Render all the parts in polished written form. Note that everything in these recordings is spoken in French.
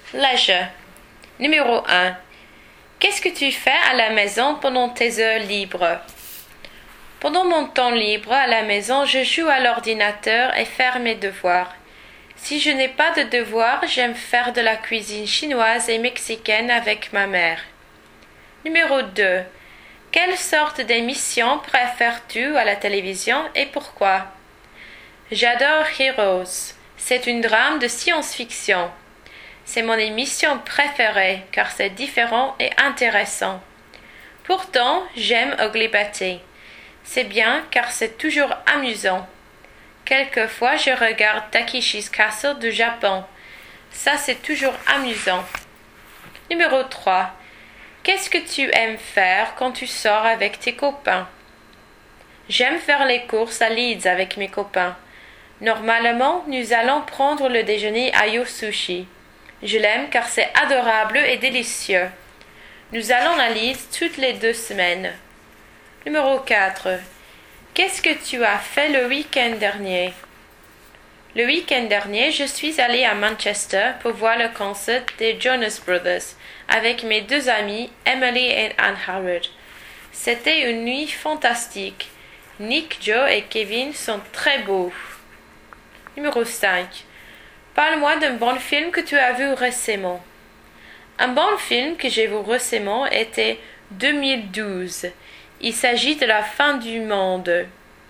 Leisure. Numéro 1. Qu'est-ce que tu fais à la maison pendant tes heures libres? Pendant mon temps libre à la maison, je joue à l'ordinateur et faire mes devoirs. Si je n'ai pas de devoirs, j'aime faire de la cuisine chinoise et mexicaine avec ma mère. Numéro 2. Quelle sorte d'émission préfères-tu à la télévision et pourquoi? J'adore Heroes. C'est une drame de science-fiction. C'est mon émission préférée car c'est différent et intéressant. Pourtant, j'aime Ugly Betty. C'est bien car c'est toujours amusant. Quelquefois, je regarde Takeshi's Castle du Japon. Ça, c'est toujours amusant. Numéro 3. Qu'est-ce que tu aimes faire quand tu sors avec tes copains? J'aime faire les courses à Leeds avec mes copains. Normalement, nous allons prendre le déjeuner à Yo Sushi. Je l'aime car c'est adorable et délicieux. Nous allons à Leeds toutes les 2 semaines. Numéro 4. Qu'est-ce que tu as fait le week-end dernier? Le week-end dernier, je suis allée à Manchester pour voir le concert des Jonas Brothers avec mes 2 amies, Emily et Anne Howard. C'était une nuit fantastique. Nick, Joe et Kevin sont très beaux. Numéro 5. Parle-moi d'un bon film que tu as vu récemment. Un bon film que j'ai vu récemment était 2012. Il s'agit de la fin du monde.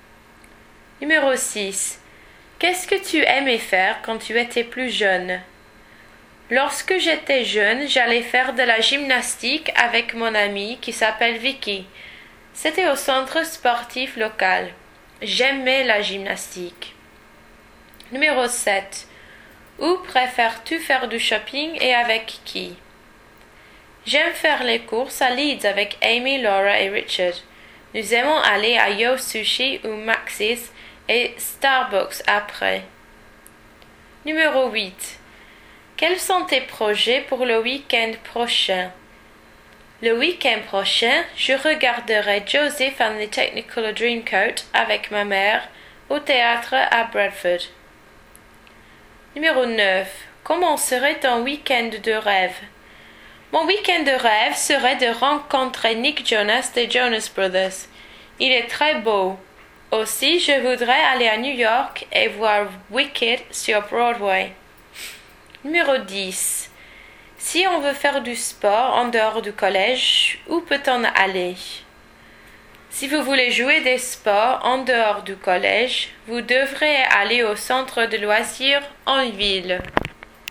Numéro 6. Qu'est-ce que tu aimais faire quand tu étais plus jeune? Lorsque j'étais jeune, j'allais faire de la gymnastique avec mon amie qui s'appelle Vicky. C'était au centre sportif local. J'aimais la gymnastique. Numéro 7. Où préfères-tu faire du shopping et avec qui? J'aime faire les courses à Leeds avec Amy, Laura et Richard. Nous aimons aller à Yo Sushi ou Maxis et Starbucks après. Numéro 8. Quels sont tes projets pour le week-end prochain? Le week-end prochain, je regarderai Joseph and the Technicolor Dreamcoat avec ma mère au théâtre à Bradford. Numéro 9. Comment serait ton week-end de rêve? Mon week-end de rêve serait de rencontrer Nick Jonas des Jonas Brothers. Il est très beau. Aussi, je voudrais aller à New York et voir Wicked sur Broadway. Numéro 10. Si on veut faire du sport en dehors du collège, où peut-on aller? Si vous voulez jouer des sports en dehors du collège, vous devrez aller au centre de loisirs en ville.